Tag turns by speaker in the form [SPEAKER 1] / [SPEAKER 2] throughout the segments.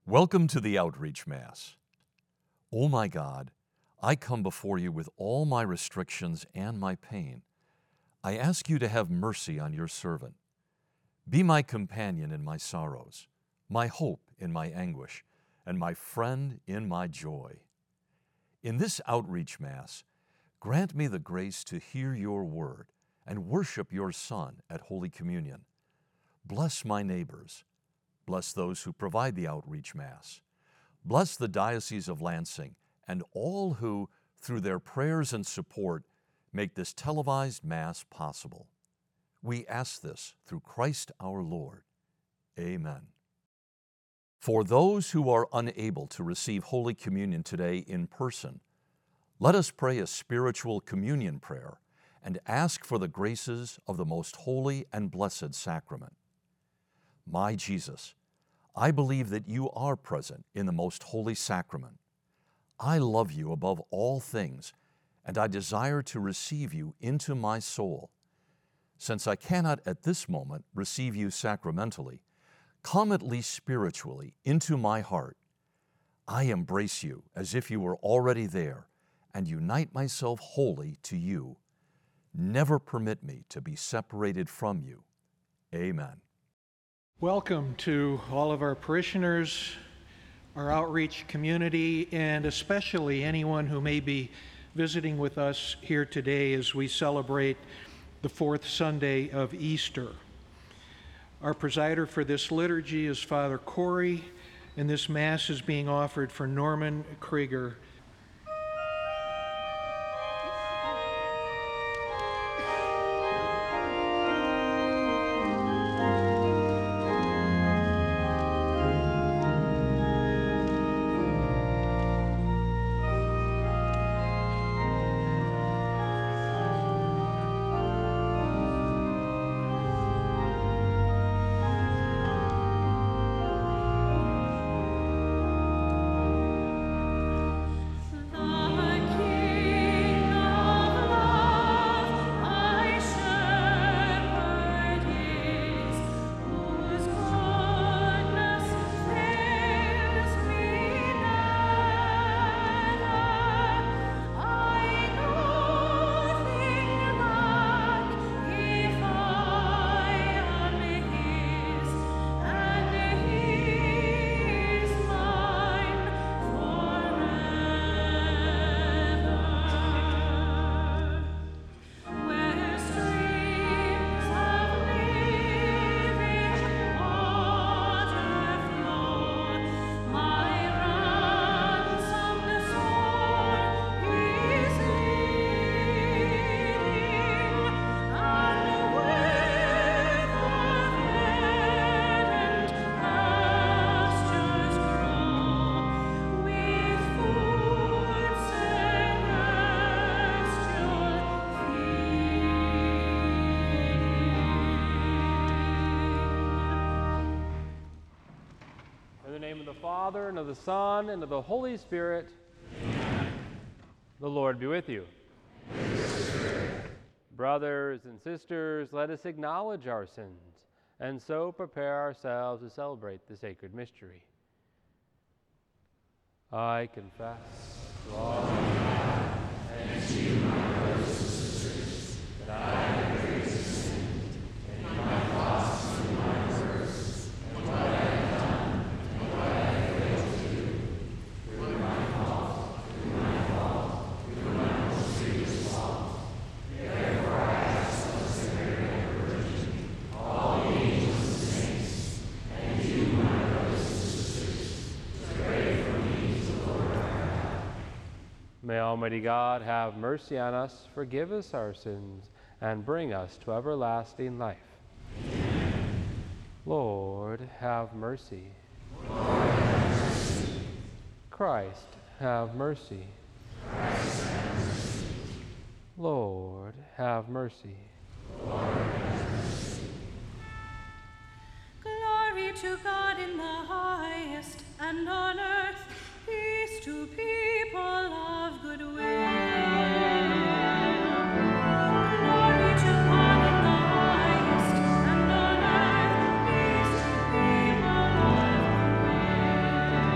[SPEAKER 1] Welcome to the Outreach Mass. O my God, I come before you with all my restrictions and my pain. I ask you to have mercy on your servant. Be my companion in my sorrows, my hope in my anguish, and my friend in my joy. In this Outreach Mass, grant me the grace to hear your word and worship your Son at Holy Communion. Bless my neighbors. Bless those who provide the Outreach Mass. Bless the Diocese of Lansing and all who, through their prayers and support, make this televised Mass possible. We ask this through Christ our Lord. Amen. For those who are unable to receive Holy Communion today in person, let us pray a spiritual communion prayer and ask for the graces of the most holy and blessed sacrament. My Jesus, I believe that you are present in the most holy sacrament. I love you above all things, and I desire to receive you into my soul. Since I cannot at this moment receive you sacramentally, come at least spiritually into my heart. I embrace you as if you were already there and unite myself wholly to you. Never permit me to be separated from you. Amen.
[SPEAKER 2] Welcome to all of our parishioners, our outreach community, and especially anyone who may be visiting with us here today as we celebrate the fourth Sunday of Easter. Our presider for this liturgy is Father Corey, and this Mass is being offered for Norman Krieger.
[SPEAKER 3] Father, and of the Son, and of the Holy Spirit. Amen. The Lord be with you. Brothers and sisters, let us acknowledge our sins, and so prepare ourselves to celebrate the sacred mystery. I confess to Almighty and to you, my brothers and sisters, that I have greatly sinned in my thoughts and my words, and what I have done, and what I have failed to do, through my fault, through my most grievous fault. Therefore I ask of the Sacred Virgin, all the angels and saints, and you, my brothers and sisters, to pray for me to the Lord our God. May Almighty God have mercy on us, forgive us our sins, and bring us to everlasting life. Amen. Lord, have mercy. Lord, have mercy. Christ, have mercy. Christ, have mercy. Lord, have mercy. Lord, have mercy.
[SPEAKER 4] Glory to God in the highest, and on earth peace to people of good will. Glory to God in the highest, and on earth peace to people of good will.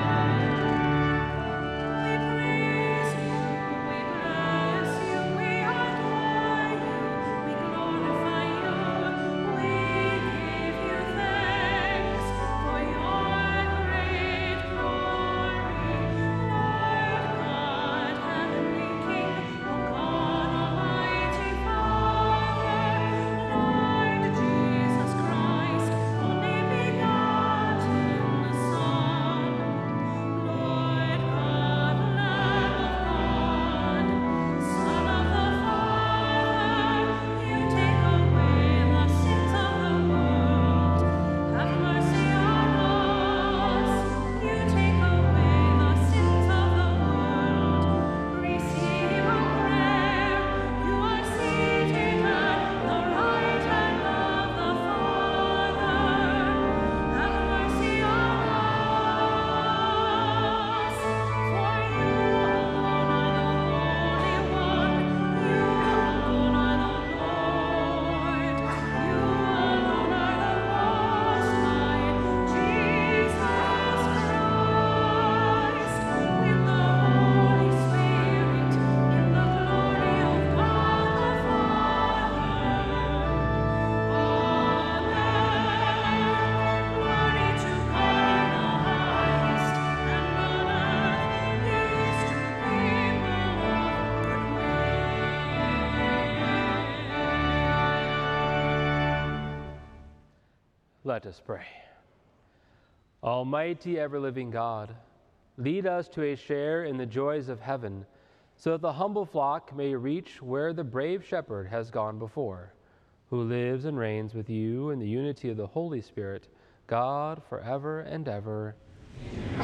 [SPEAKER 3] Let us pray. Almighty, ever-living God, lead us to a share in the joys of heaven, so that the humble flock may reach where the brave shepherd has gone before, who lives and reigns with you in the unity of the Holy Spirit, God, forever and ever. Amen.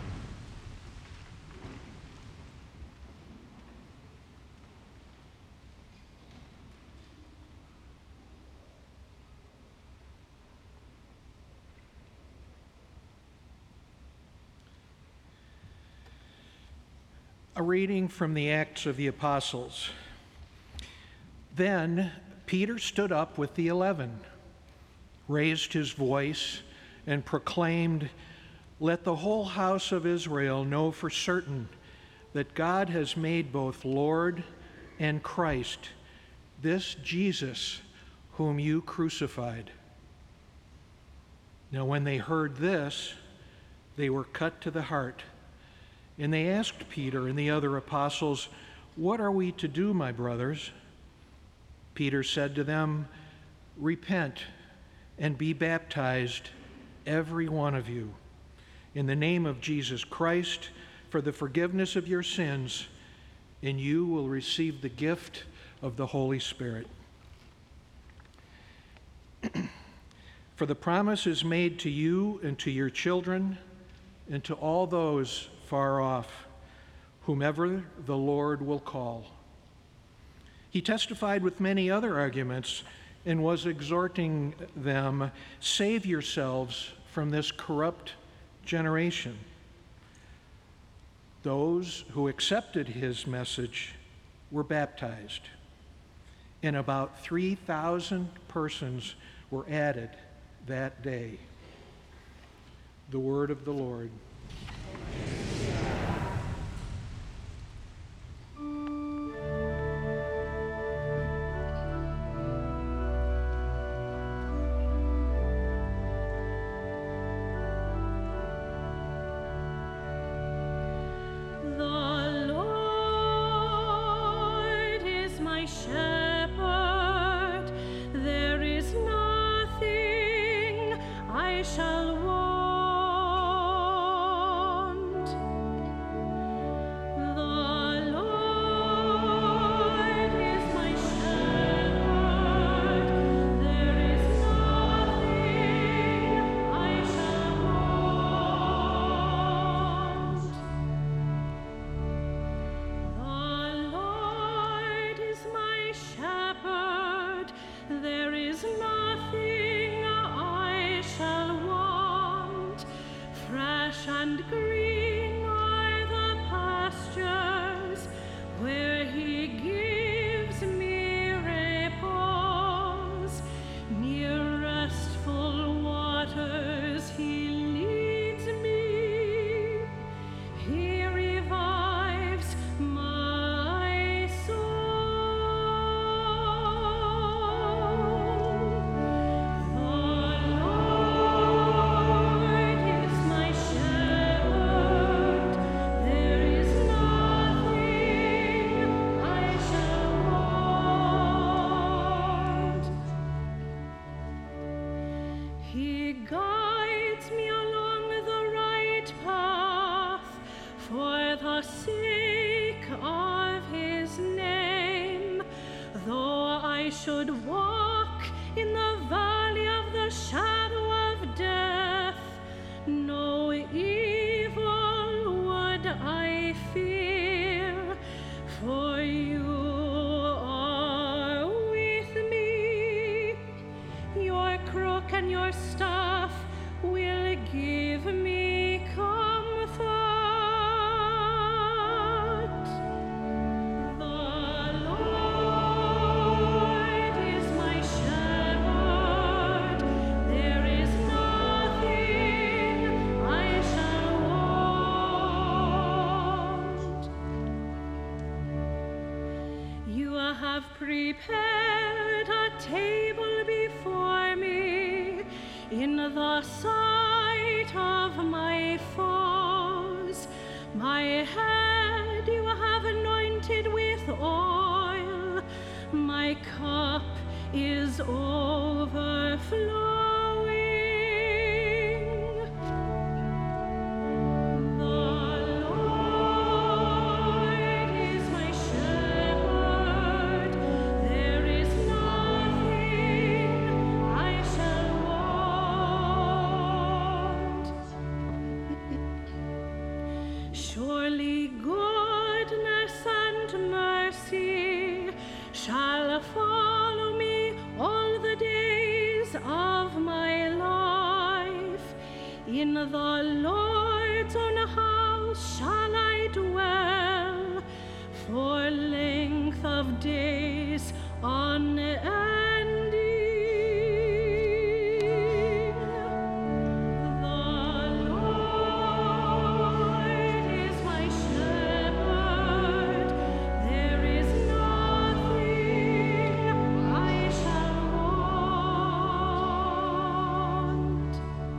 [SPEAKER 2] A reading from the Acts of the Apostles. Then Peter stood up with the 11, raised his voice, and proclaimed, "Let the whole house of Israel know for certain that God has made both Lord and Christ, this Jesus whom you crucified." Now when they heard this, they were cut to the heart. And they asked Peter and the other apostles, "What are we to do, my brothers?" Peter said to them, "Repent and be baptized, every one of you, in the name of Jesus Christ for the forgiveness of your sins, and you will receive the gift of the Holy Spirit. For the promise is made to you and to your children and to all those far off, whomever the Lord will call." He testified with many other arguments and was exhorting them, "Save yourselves from this corrupt generation." Those who accepted his message were baptized, and about 3,000 persons were added that day. The word of the Lord.
[SPEAKER 4] Should walk in the valley of the shadow of death, no evil would I fear, for you are with me. Your crook and your staff will give me comfort. Prepared a table before me in the sight of my foes. My head you have anointed with oil. My cup is overflowing. follow me all the days of my life. In the Lord's own house shall I dwell for length of days unending. The Lord is my shepherd, there is nothing I shall want.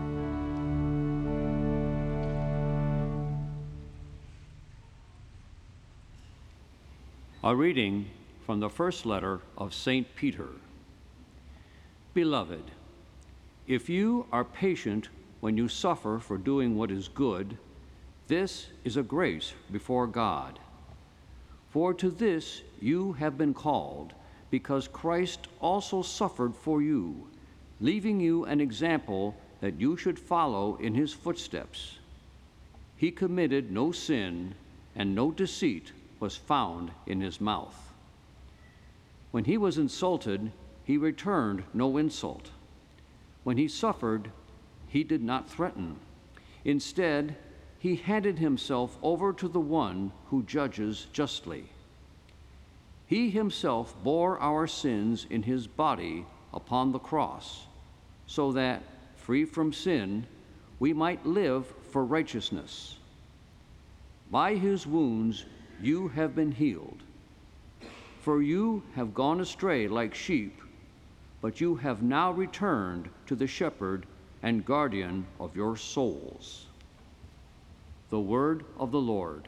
[SPEAKER 5] A reading from the first letter of St. Peter. Beloved, if you are patient when you suffer for doing what is good, this is a grace before God. For to this you have been called, because Christ also suffered for you, leaving you an example that you should follow in his footsteps. He committed no sin, and no deceit was found in his mouth. When he was insulted, he returned no insult. When he suffered, he did not threaten. Instead, he handed himself over to the one who judges justly. He himself bore our sins in his body upon the cross, so that, free from sin, we might live for righteousness. By his wounds you have been healed. For you have gone astray like sheep, but you have now returned to the shepherd and guardian of your souls. The word of the Lord.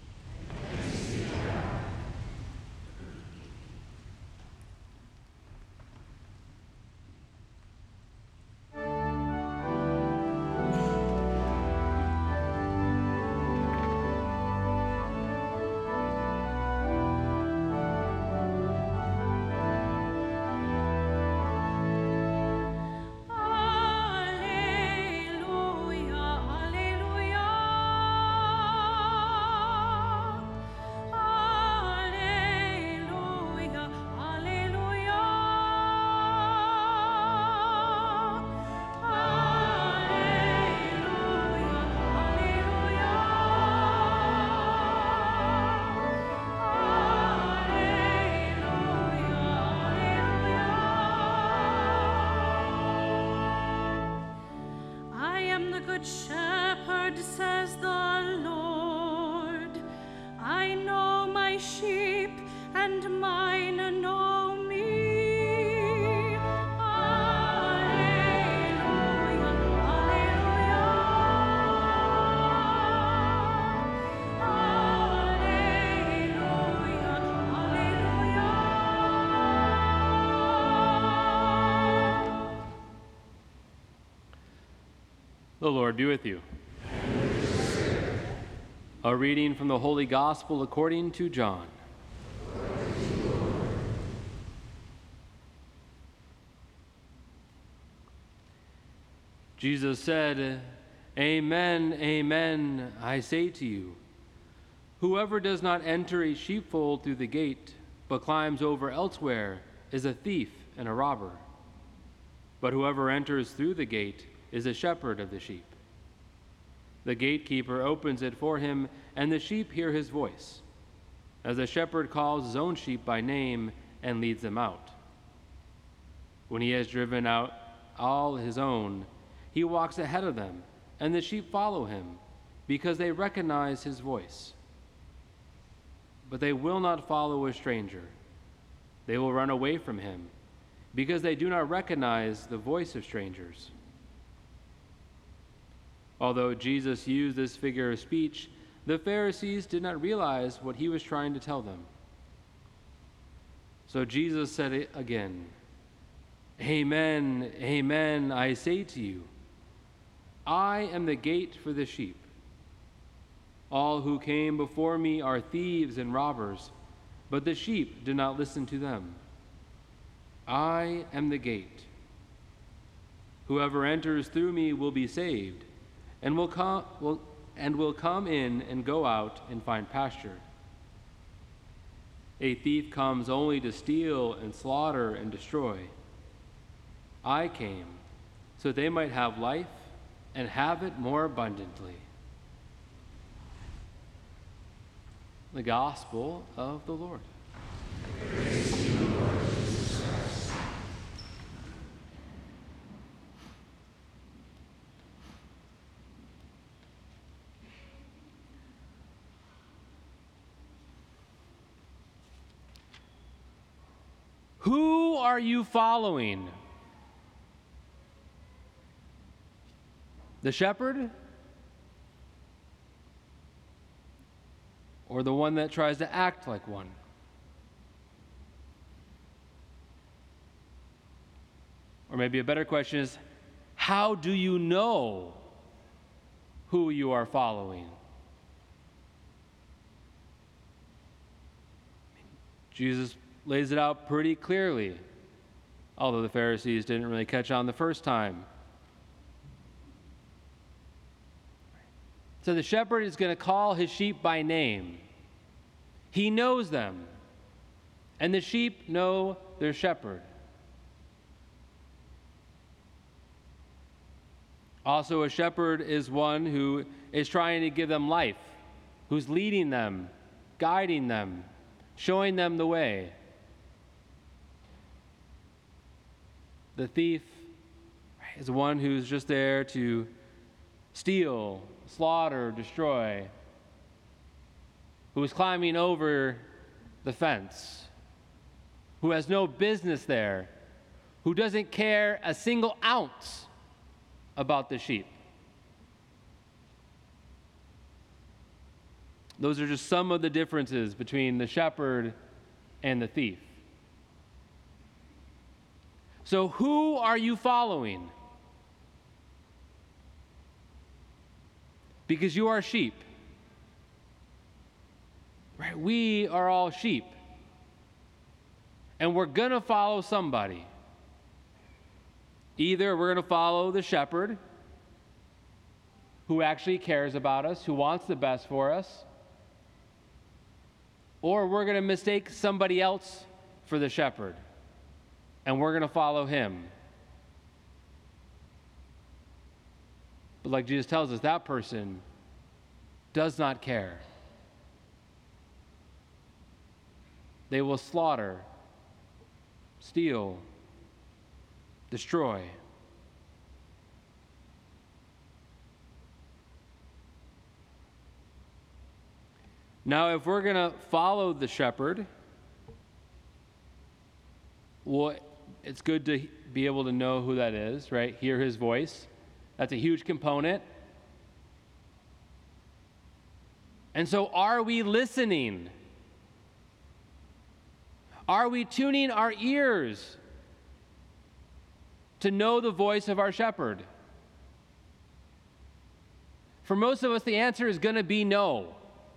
[SPEAKER 4] Good shepherd, says the Lord. I know my sheep, and mine know me. Alleluia, alleluia. Alleluia, alleluia.
[SPEAKER 3] The Lord be with you. A reading from the Holy Gospel according to John. Jesus said, "Amen, amen, I say to you, whoever does not enter a sheepfold through the gate, but climbs over elsewhere, is a thief and a robber. But whoever enters through the gate is a shepherd of the sheep. The gatekeeper opens it for him, and the sheep hear his voice, as a shepherd calls his own sheep by name and leads them out. When he has driven out all his own, he walks ahead of them, and the sheep follow him, because they recognize his voice. But they will not follow a stranger. They will run away from him, because they do not recognize the voice of strangers." Although Jesus used this figure of speech, the Pharisees did not realize what he was trying to tell them. So Jesus said it again, "Amen, amen, I say to you, I am the gate for the sheep. All who came before me are thieves and robbers, but the sheep did not listen to them. I am the gate. Whoever enters through me will be saved, and will come in and go out and find pasture. A thief comes only to steal and slaughter and destroy. I came so they might have life and have it more abundantly. The Gospel of the Lord.
[SPEAKER 6] Praise to you, Lord Jesus Christ.
[SPEAKER 3] Who are you following? The shepherd? Or the one that tries to act like one? Or maybe a better question is, how do you know who you are following? Jesus lays it out pretty clearly, although the Pharisees didn't really catch on the first time. So the shepherd is going to call his sheep by name. He knows them, and the sheep know their shepherd. Also, a shepherd is one who is trying to give them life, who's leading them, guiding them, showing them the way. The thief is one who's just there to steal, slaughter, destroy, who is climbing over the fence, who has no business there, who doesn't care a single ounce about the sheep. Those are just some of the differences between the shepherd and the thief. So who are you following? Because you are sheep. Right? We are all sheep. And we're going to follow somebody. Either we're going to follow the shepherd, who actually cares about us, who wants the best for us, or we're going to mistake somebody else for the shepherd, and we're going to follow him. But like Jesus tells us, that person does not care. They will slaughter, steal, destroy. Now, if we're going to follow the shepherd, well, it's good to be able to know who that is, right? Hear his voice. That's a huge component. And so, are we listening? Are we tuning our ears to know the voice of our shepherd? For most of us, the answer is going to be no.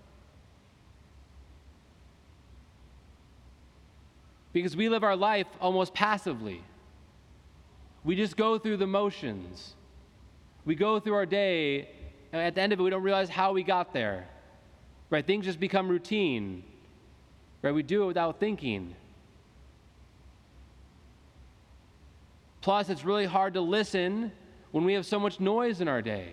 [SPEAKER 3] Because we live our life almost passively. We just go through the motions. We go through our day, and at the end of it, we don't realize how we got there. Right? Things just become routine. Right? We do it without thinking. Plus, it's really hard to listen when we have so much noise in our day.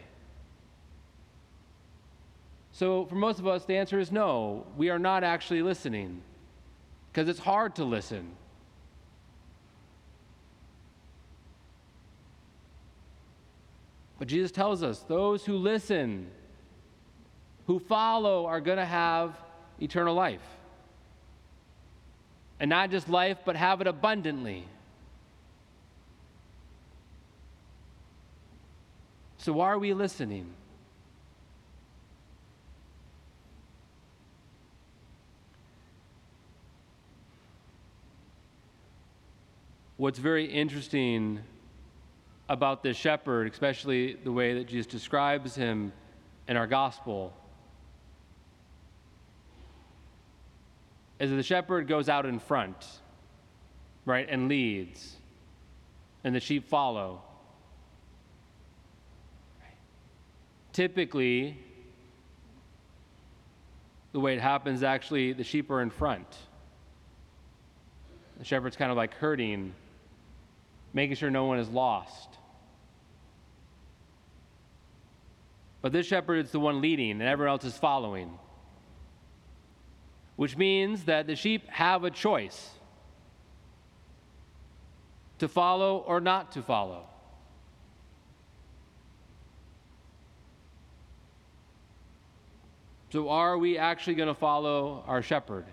[SPEAKER 3] So, for most of us, the answer is no. We are not actually listening, because it's hard to listen. But Jesus tells us those who listen, who follow, are going to have eternal life. And not just life, but have it abundantly. So why are we listening? What's very interesting about this shepherd, especially the way that Jesus describes him in our gospel, is that the shepherd goes out in front, right, and leads, and the sheep follow. Typically, the way it happens, actually, the sheep are in front. The shepherd's kind of like herding, making sure no one is lost. But this shepherd is the one leading, and everyone else is following. Which means that the sheep have a choice to follow or not to follow. So are we actually going to follow our shepherd?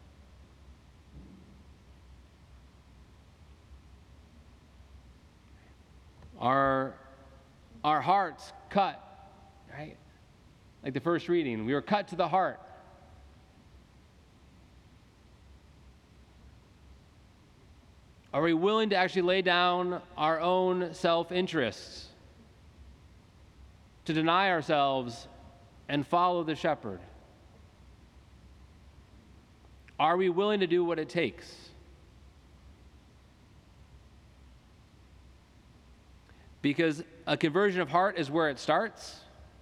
[SPEAKER 3] Our hearts cut, right? Like the first reading, we were cut to the heart. Are we willing to actually lay down our own self-interests, to deny ourselves and follow the shepherd? Are we willing to do what it takes? Because a conversion of heart is where it starts,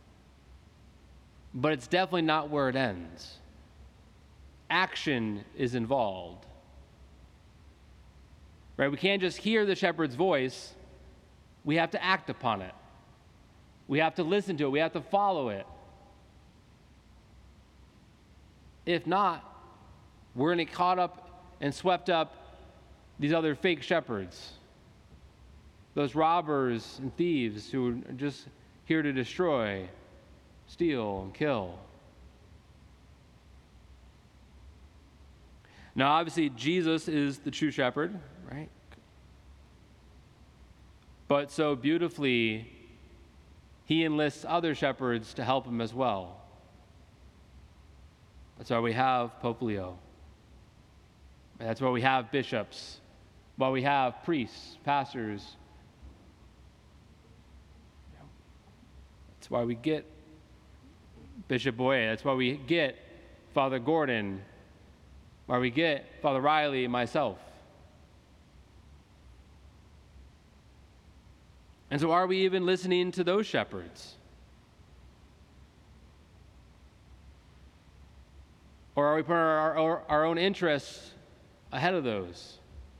[SPEAKER 3] but it's definitely not where it ends. Action is involved. Right? We can't just hear the shepherd's voice. We have to act upon it. We have to listen to it. We have to follow it. If not, we're going to get caught up and swept up these other fake shepherds, those robbers and thieves who are just here to destroy, steal, and kill. Now, obviously, Jesus is the true shepherd, right? But so beautifully, he enlists other shepherds to help him as well. That's why we have Pope Leo. That's why we have bishops, why we have priests, pastors. That's why we get Bishop Boye. That's why we get Father Gordon, why we get Father Riley and myself. And so are we even listening to those shepherds? Or are we putting our own interests ahead of those?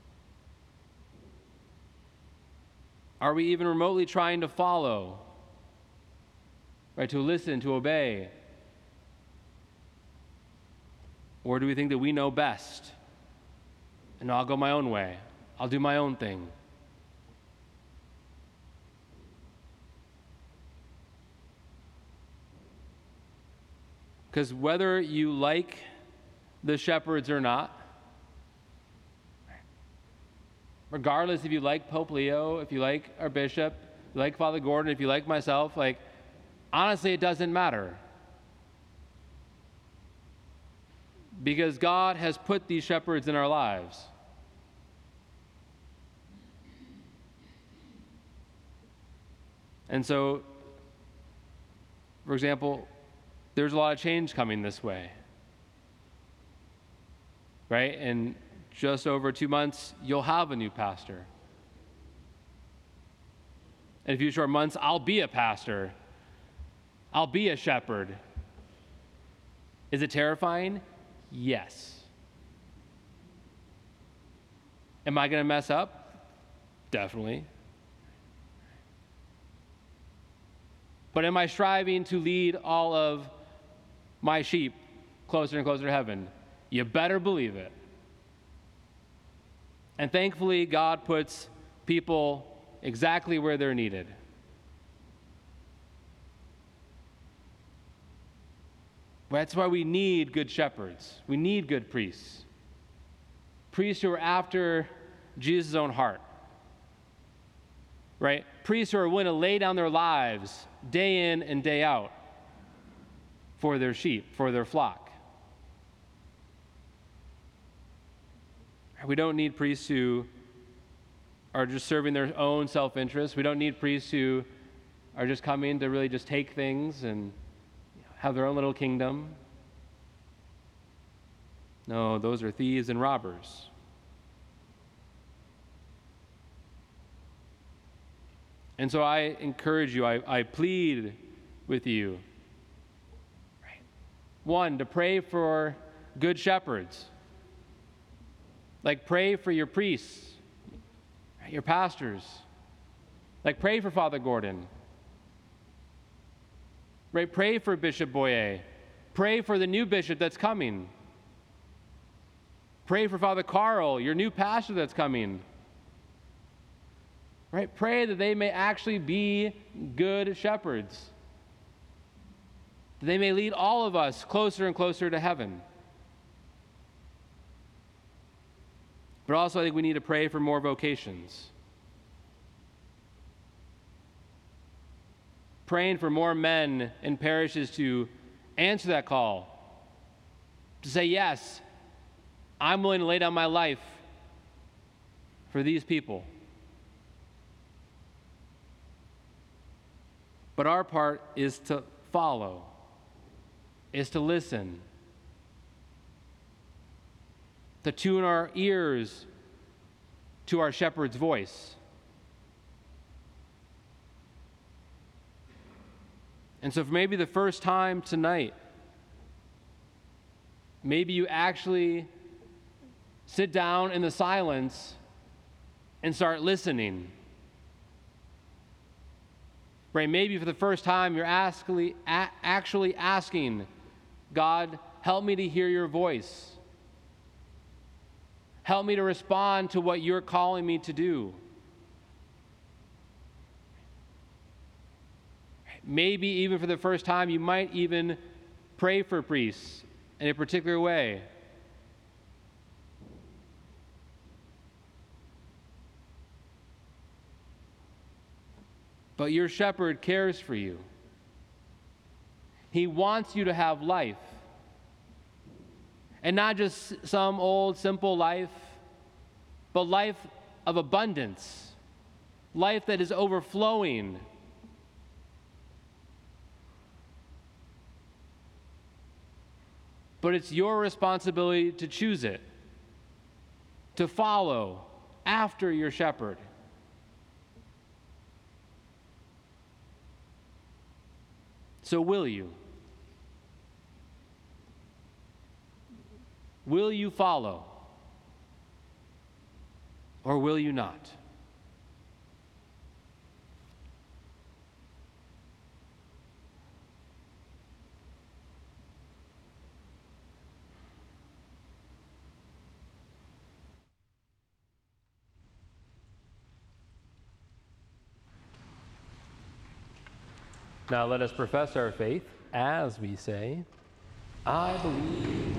[SPEAKER 3] Are we even remotely trying to follow, right, to listen, to obey? Or do we think that we know best? And I'll go my own way. I'll do my own thing. Because whether you like the shepherds or not, regardless if you like Pope Leo, if you like our bishop, if you like Father Gordon, if you like myself, honestly, it doesn't matter. Because God has put these shepherds in our lives. And so, for example, there's a lot of change coming this way, right? In just over 2 months, you'll have a new pastor. In a few short months, I'll be a pastor. I'll be a shepherd. Is it terrifying? Yes. Am I going to mess up? Definitely. But am I striving to lead all of my sheep closer and closer to heaven? You better believe it. And thankfully, God puts people exactly where they're needed. That's why we need good shepherds. We need good priests. Priests who are after Jesus' own heart. Right? Priests who are willing to lay down their lives day in and day out for their sheep, for their flock. We don't need priests who are just serving their own self-interest. We don't need priests who are just coming to really just take things and have their own little kingdom. No, those are thieves and robbers. And so I encourage you, I plead with you, right? One, to pray for good shepherds. Like, pray for your priests, your pastors. Like, pray for Father Gordon. Right? Pray for Bishop Boyer. Pray for the new bishop that's coming. Pray for Father Carl, your new pastor that's coming. Right? Pray that they may actually be good shepherds. That they may lead all of us closer and closer to heaven. But also, I think we need to pray for more vocations. Praying for more men in parishes to answer that call, to say, yes, I'm willing to lay down my life for these people. But our part is to follow, is to listen, to tune our ears to our shepherd's voice. And so for maybe the first time tonight, maybe you actually sit down in the silence and start listening. Right? Maybe for the first time you're actually asking, God, help me to hear your voice. Help me to respond to what you're calling me to do. Maybe even for the first time, you might even pray for priests in a particular way. But your shepherd cares for you. He wants you to have life. And not just some old, simple life, but life of abundance, life that is overflowing. But it's your responsibility to choose it, to follow after your shepherd. So will you? Will you follow? Or will you not? Now let us profess our faith as we say, I believe.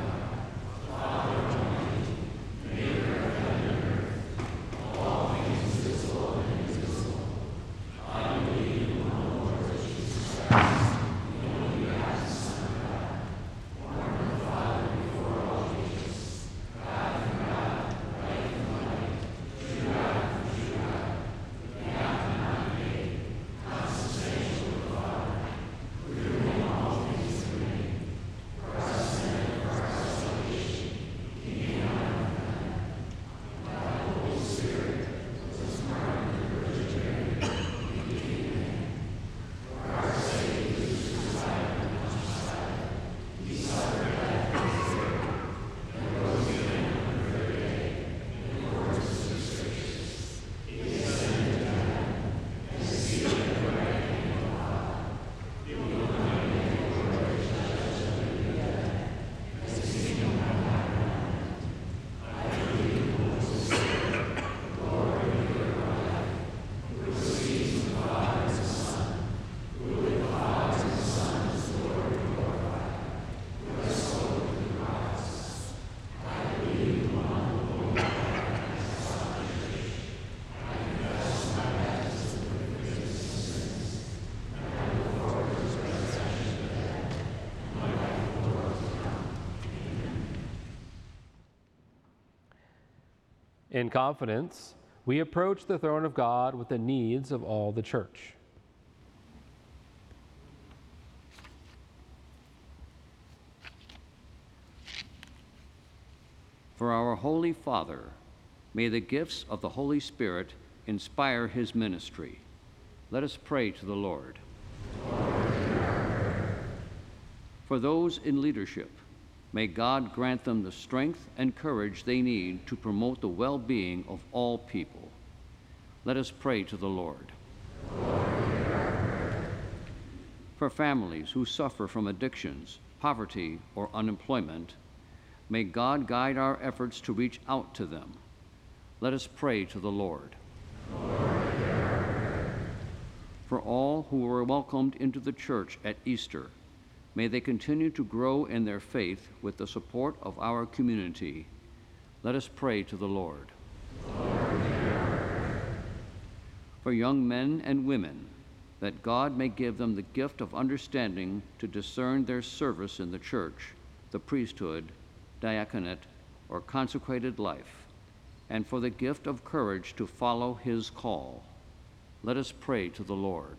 [SPEAKER 3] In confidence, we approach the throne of God with the needs of all the church.
[SPEAKER 5] For our Holy Father, may the gifts of the Holy Spirit inspire his ministry. Let us pray to the Lord. For those in leadership, May God grant them the strength and courage they need to promote the well-being of all people. Let us pray to the Lord. For families who suffer from addictions, poverty, or unemployment, may God guide our efforts to reach out to them. Let us pray to the Lord. For all who were welcomed into the church at Easter, may they continue to grow in their faith with the support of our community. Let us pray to the Lord. For young men and women, that God may give them the gift of understanding to discern their service in the church, the priesthood, diaconate, or consecrated life, and for the gift of courage to follow his call. Let us pray to the Lord.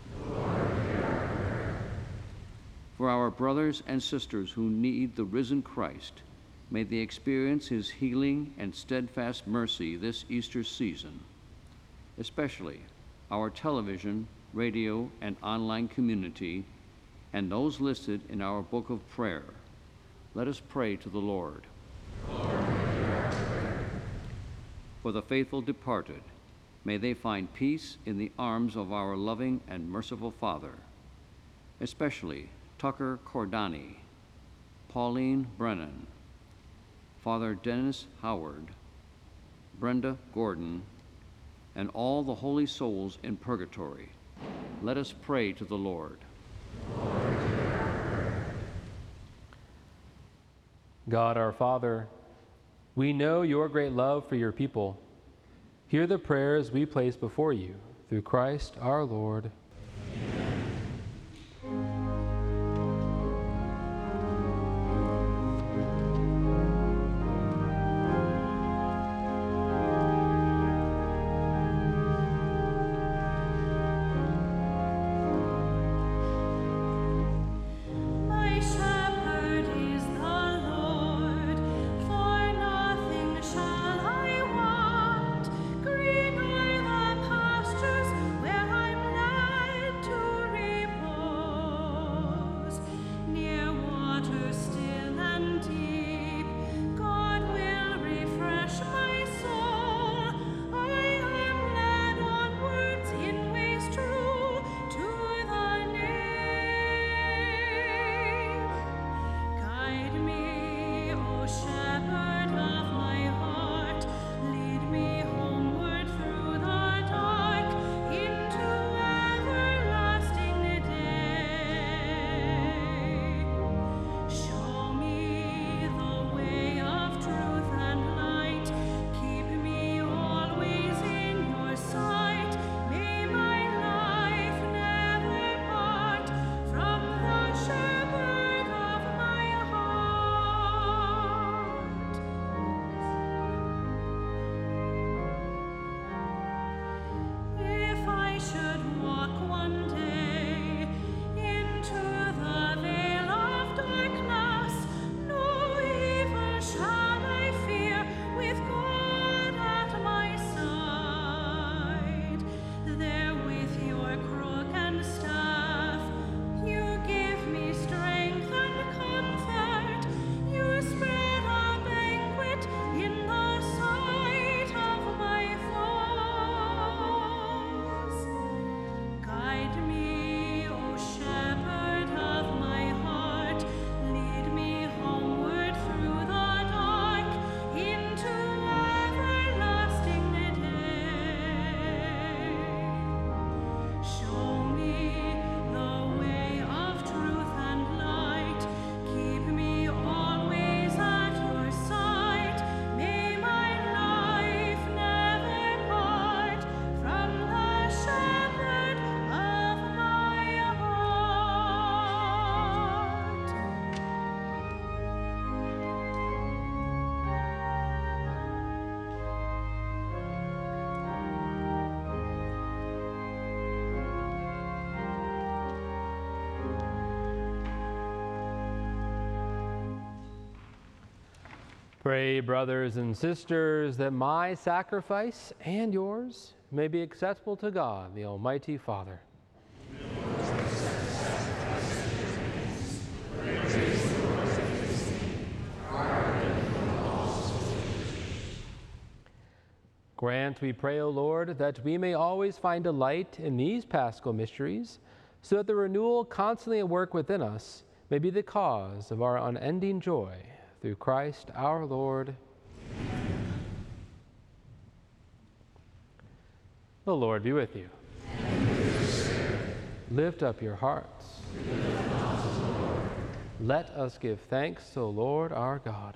[SPEAKER 5] For our brothers and sisters who need the risen Christ, may they experience his healing and steadfast mercy this Easter season, especially our television, radio, and online community, and those listed in our book of prayer. Let us pray to the Lord. For the faithful departed, may they find peace in the arms of our loving and merciful Father, especially Tucker Cordani, Pauline Brennan, Father Dennis Howard, Brenda Gordon, and all the holy souls in purgatory. Let us pray to the Lord.
[SPEAKER 7] God our Father, we know your great love for your people. Hear the prayers we place before you through Christ our Lord.
[SPEAKER 4] My shepherd is the Lord, for nothing shall I want. Green are the pastures where I'm led to repose. Near waters still and deep, God will refresh my soul. I am led onwards in ways true to the name. Guide me, O shepherd of my heart, lead me homeward through the dark into everlasting day. Show me the way of truth and light, keep me always in your sight. May my life never part from the shepherd of my heart. If I should walk one day into the veil of darkness, no evil shall I fear, with God at my side. There with your crook and staff, you give me strength and comfort. You spread a banquet in the sight of my foes. Guide me, O shepherd of my heart, lead me homeward through the dark into everlasting day. Show me the way of truth and light, keep me always at your side. May my life never part from the shepherd of my heart.
[SPEAKER 7] Pray, brothers and sisters, that my sacrifice and yours may be acceptable to God, the Almighty Father. Grant, we pray, O Lord, that we may always find delight in these paschal mysteries, so that the renewal constantly at work within us may be the cause of our unending joy. Through Christ our Lord. The Lord be with you. Lift up your hearts. Let us give thanks to the Lord our God.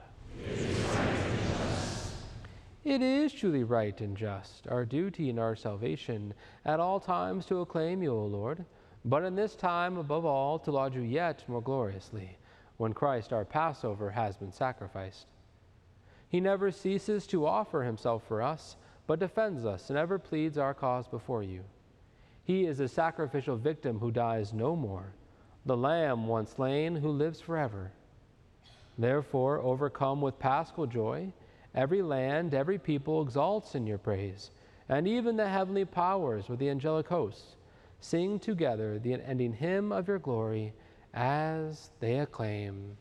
[SPEAKER 7] It is truly right and just, our duty and our salvation, at all times to acclaim you, O Lord, but in this time, above all, to laud you yet more gloriously, when Christ our Passover has been sacrificed. He never ceases to offer himself for us, but defends us and ever pleads our cause before you. He is a sacrificial victim who dies no more, the Lamb once slain who lives forever. Therefore, overcome with paschal joy, every land, every people exalts in your praise, and even the heavenly powers with the angelic hosts sing together the unending hymn of your glory as they acclaim.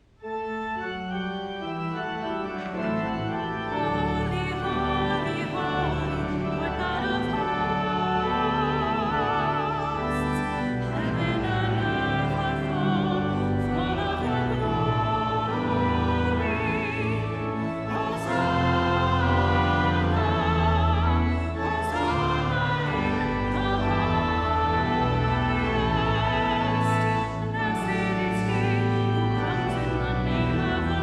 [SPEAKER 4] Holy, holy, holy, Lord God of hosts. Heaven and earth are full of your glory. Hosanna, Hosanna in the highest. Blessed is he who comes in the name of the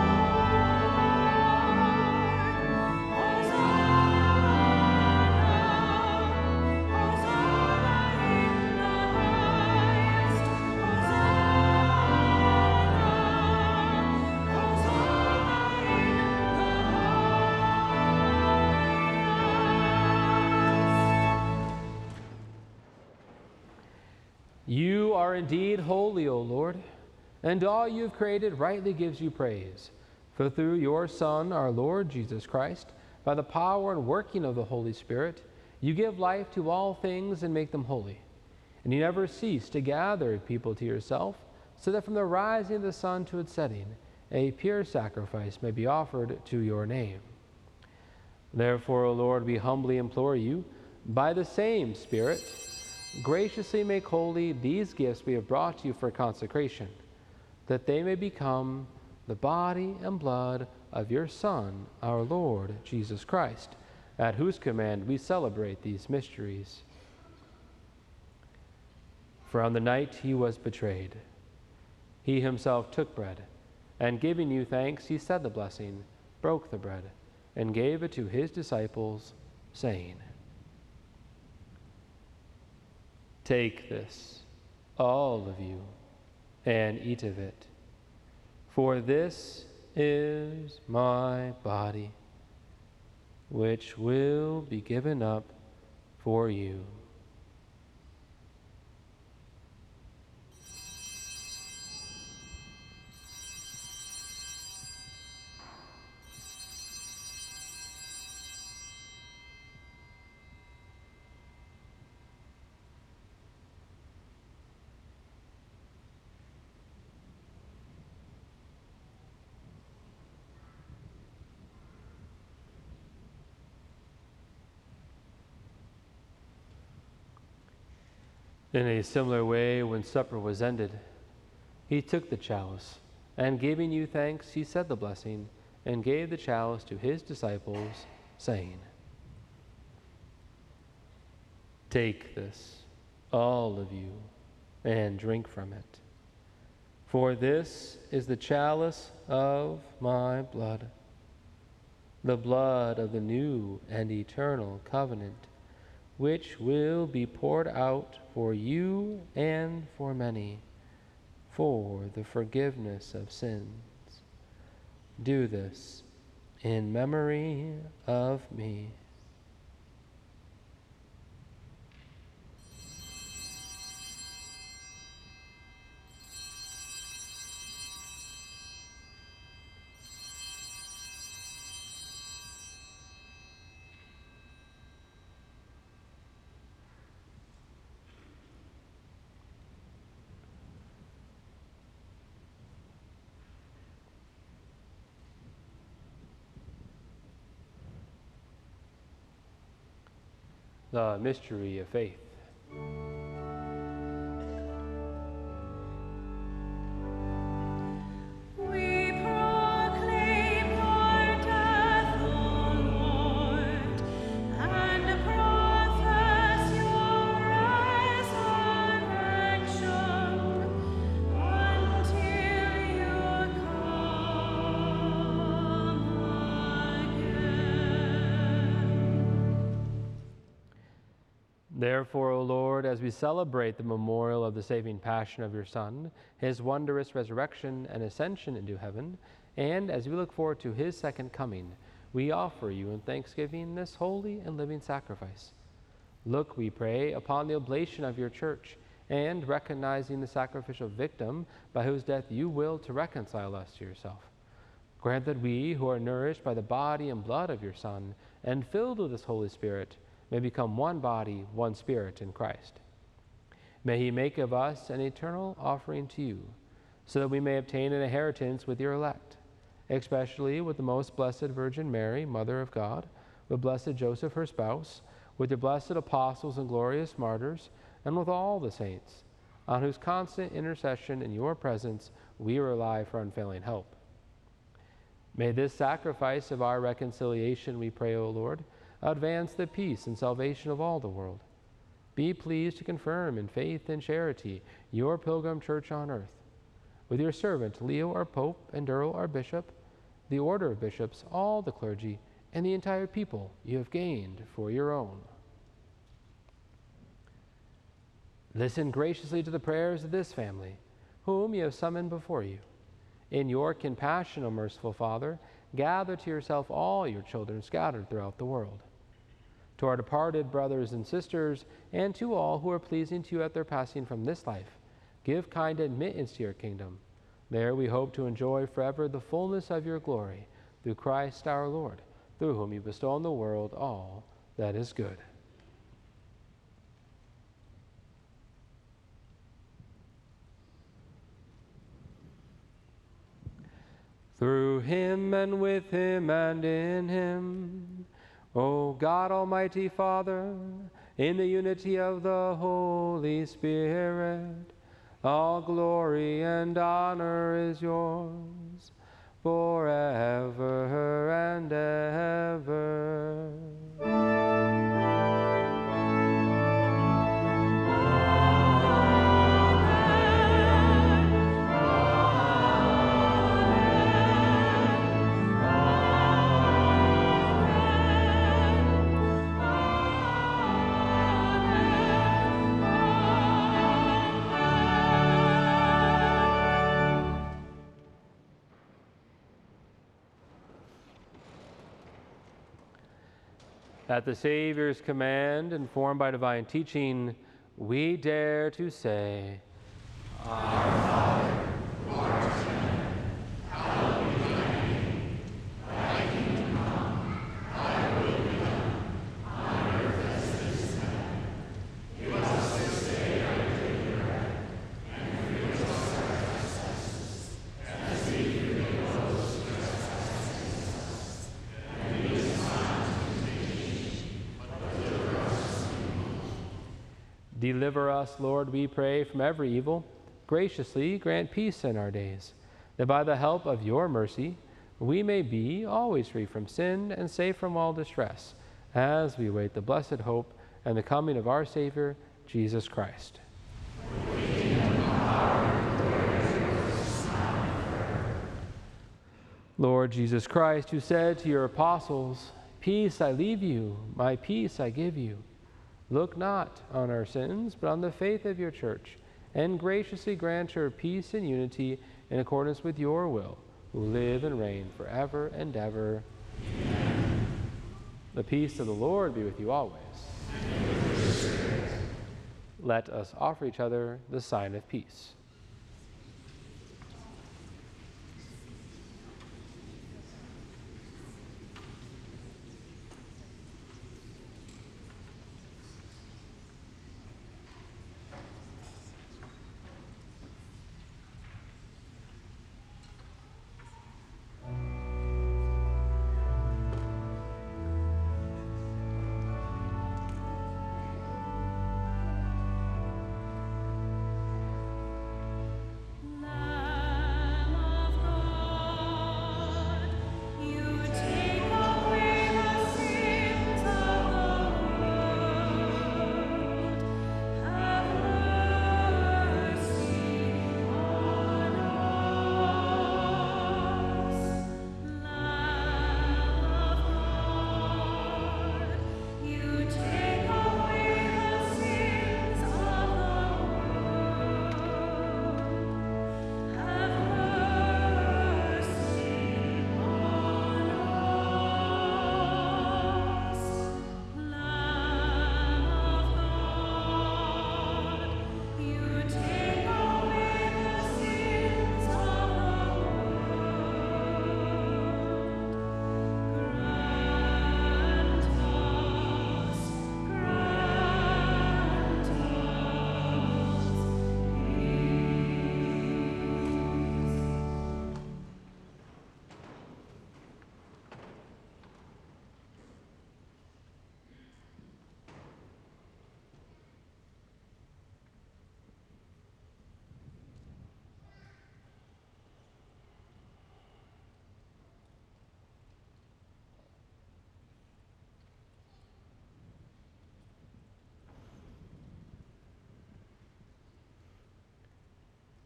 [SPEAKER 7] You are indeed holy, O Lord, and all you have created rightly gives you praise. For through your Son, our Lord Jesus Christ, by the power and working of the Holy Spirit, you give life to all things and make them holy. And you never cease to gather people to yourself, so that from the rising of the sun to its setting, a pure sacrifice may be offered to your name. Therefore, O Lord, we humbly implore you, by the same Spirit, graciously make holy these gifts we have brought you for consecration, that they may become the body and blood of your Son, our Lord Jesus Christ, at whose command we celebrate these mysteries. For on the night he was betrayed, he himself took bread, and giving you thanks, he said the blessing, broke the bread, and gave it to his disciples, saying, "Take this, all of you, and eat of it, for this is my body, which will be given up for you." In a similar way, when supper was ended, he took the chalice, and giving you thanks, he said the blessing, and gave the chalice to his disciples, saying, "Take this, all of you, and drink from it. For this is the chalice of my blood, the blood of the new and eternal covenant, which will be poured out for you and for many, for the forgiveness of sins. Do this in memory of me." The mystery of faith.
[SPEAKER 4] We proclaim your death, O Lord, and profess your resurrection until you come again.
[SPEAKER 7] Therefore, O Lord, as we celebrate the memorial of the saving passion of your Son, his wondrous resurrection and ascension into heaven, and as we look forward to his second coming, we offer you in thanksgiving this holy and living sacrifice. Look, we pray, upon the oblation of your church, and recognizing the sacrificial victim by whose death you willed to reconcile us to yourself. Grant that we, who are nourished by the body and blood of your Son, and filled with this Holy Spirit, may become one body, one spirit in Christ. May he make of us an eternal offering to you, so that we may obtain an inheritance with your elect, especially with the most blessed Virgin Mary, Mother of God, with blessed Joseph, her spouse, with your blessed apostles and glorious martyrs, and with all the saints, on whose constant intercession in your presence we rely for unfailing help. May this sacrifice of our reconciliation, we pray, O Lord, advance the peace and salvation of all the world. Be pleased to confirm in faith and charity your pilgrim church on earth. With your servant Leo our Pope and Durrell our Bishop, the order of bishops, all the clergy, and the entire people you have gained for your own. Listen graciously to the prayers of this family, whom you have summoned before you. In your compassion, O merciful Father, gather to yourself all your children scattered throughout the world. To our departed brothers and sisters, and to all who are pleasing to you at their passing from this life, give kind admittance to your kingdom. There we hope to enjoy forever the fullness of your glory, through Christ our Lord, through whom you bestow on the world all that is good. Through him and with him and in him, O God, Almighty Father, in the unity of the Holy Spirit, all glory and honor is yours forever and ever. At the Savior's command, informed by divine teaching, we dare to say,
[SPEAKER 6] Our Father, who art in heaven, hallowed be thy name. Thy kingdom come, thy will be done, on earth as it is in heaven. Give us this day our daily bread, and forgive us our trespasses, as we forgive those who trespass against us. And lead us not into temptation, but deliver us from evil.
[SPEAKER 7] Deliver us, Lord, we pray, from every evil. Graciously grant peace in our days, that by the help of your mercy we may be always free from sin and safe from all distress, as we await the blessed hope and the coming of our Savior, Jesus Christ. Lord Jesus Christ, who said to your apostles, "Peace I leave you, my peace I give you," look not on our sins, but on the faith of your church, and graciously grant her peace and unity in accordance with your will, who live and reign forever and ever. Amen. The peace of the Lord be with you always. And with your spirit. Let us offer each other the sign of peace.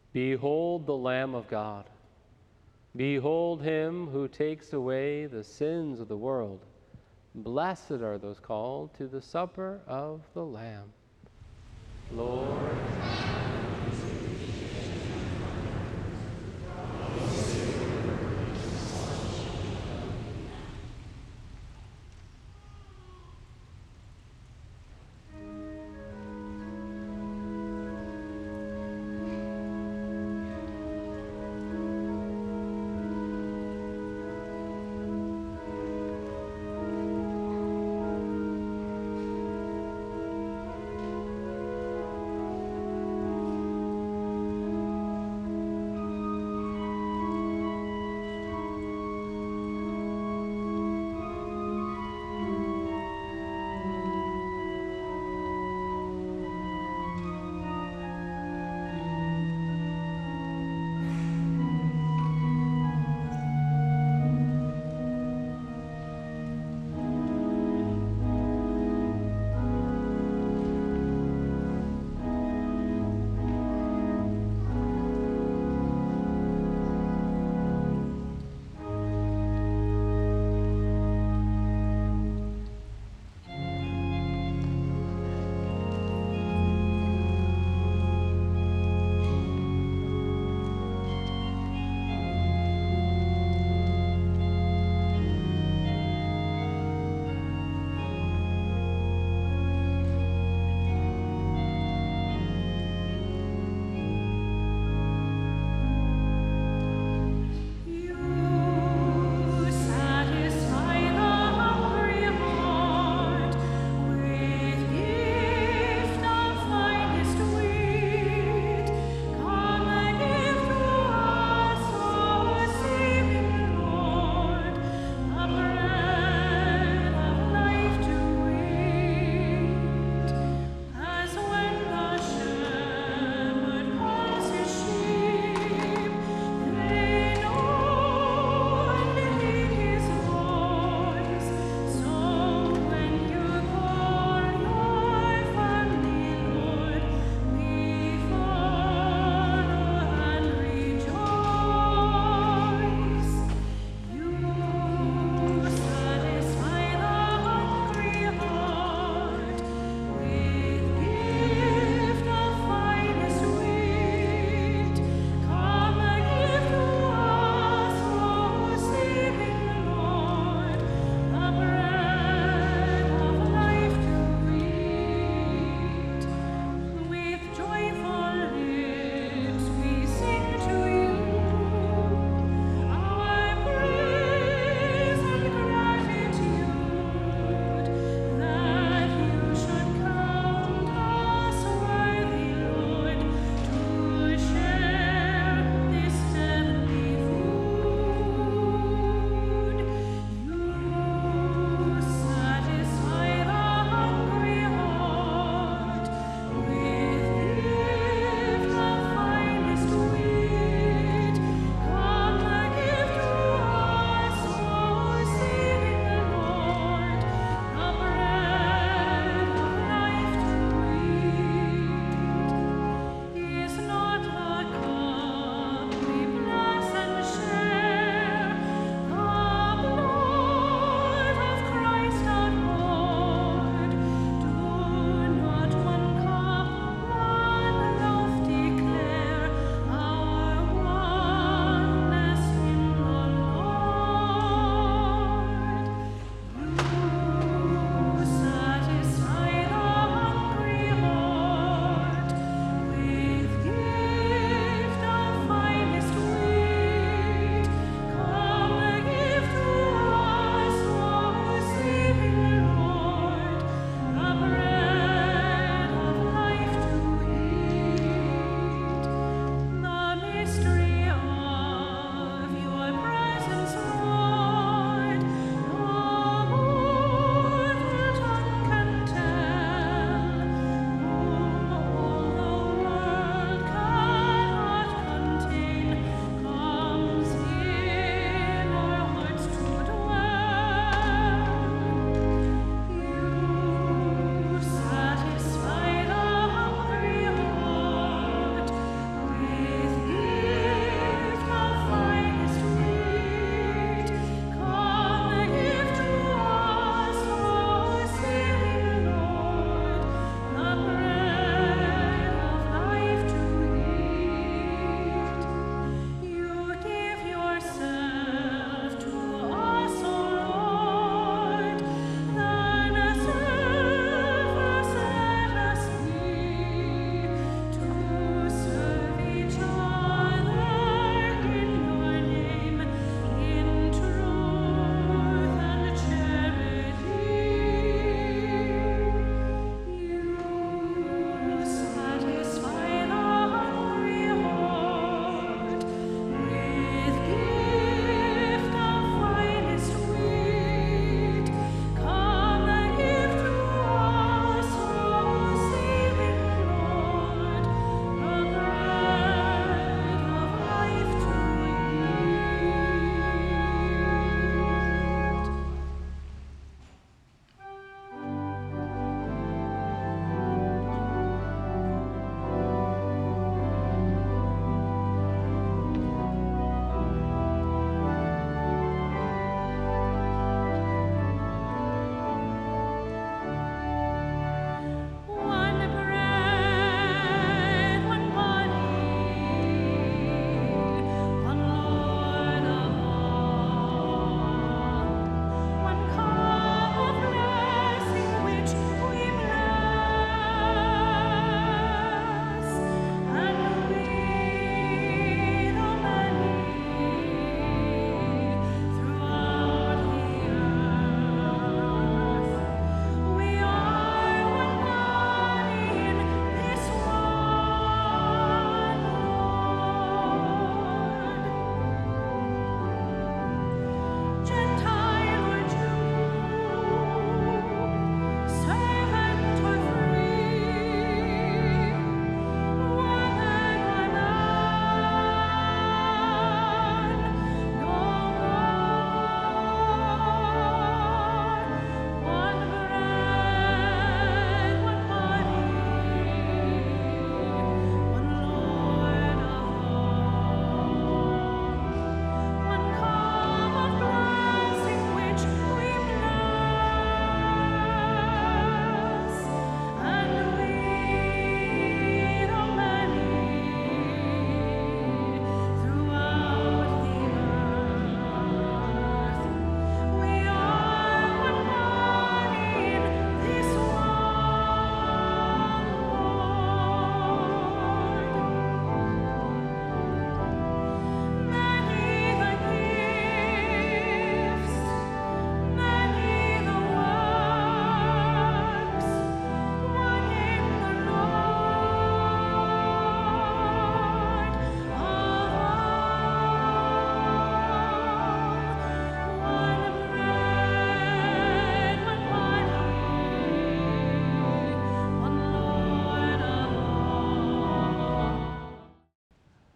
[SPEAKER 7] Behold the Lamb of God. Behold him who takes away the sins of the world. Blessed are those called to the supper of the Lamb. Lord,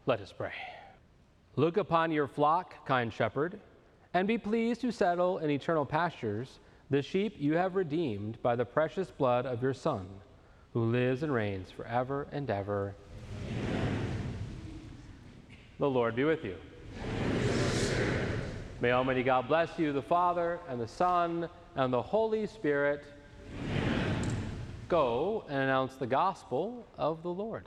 [SPEAKER 7] Let us pray. Look upon your flock, kind shepherd, and be pleased to settle in eternal pastures the sheep you have redeemed by the precious blood of your Son, who lives and reigns forever and ever. Amen. The Lord be with you. May Almighty God bless you, the Father, and the Son, and the Holy Spirit. Amen. Go and announce the gospel of the Lord.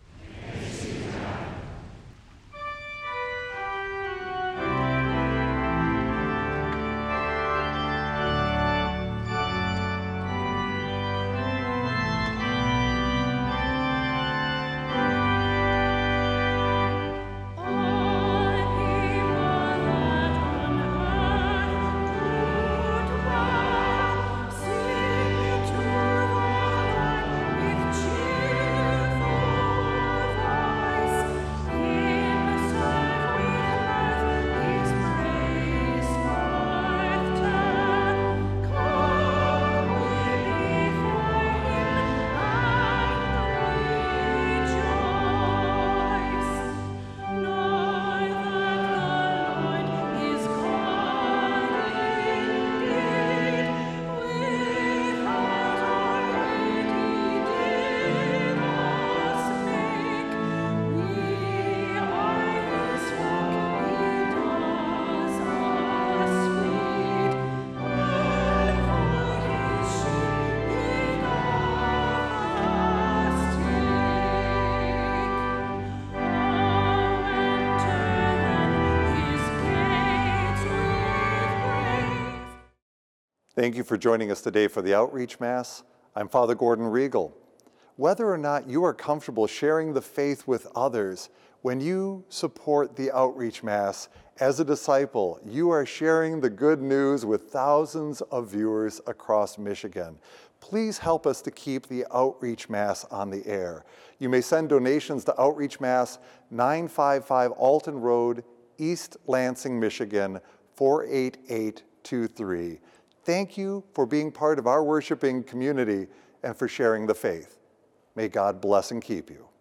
[SPEAKER 8] Thank you for joining us today for the Outreach Mass. I'm Father Gordon Riegel. Whether or not you are comfortable sharing the faith with others, when you support the Outreach Mass as a disciple, you are sharing the good news with thousands of viewers across Michigan. Please help us to keep the Outreach Mass on the air. You may send donations to Outreach Mass, 955 Alton Road, East Lansing, Michigan, 48823. Thank you for being part of our worshiping community and for sharing the faith. May God bless and keep you.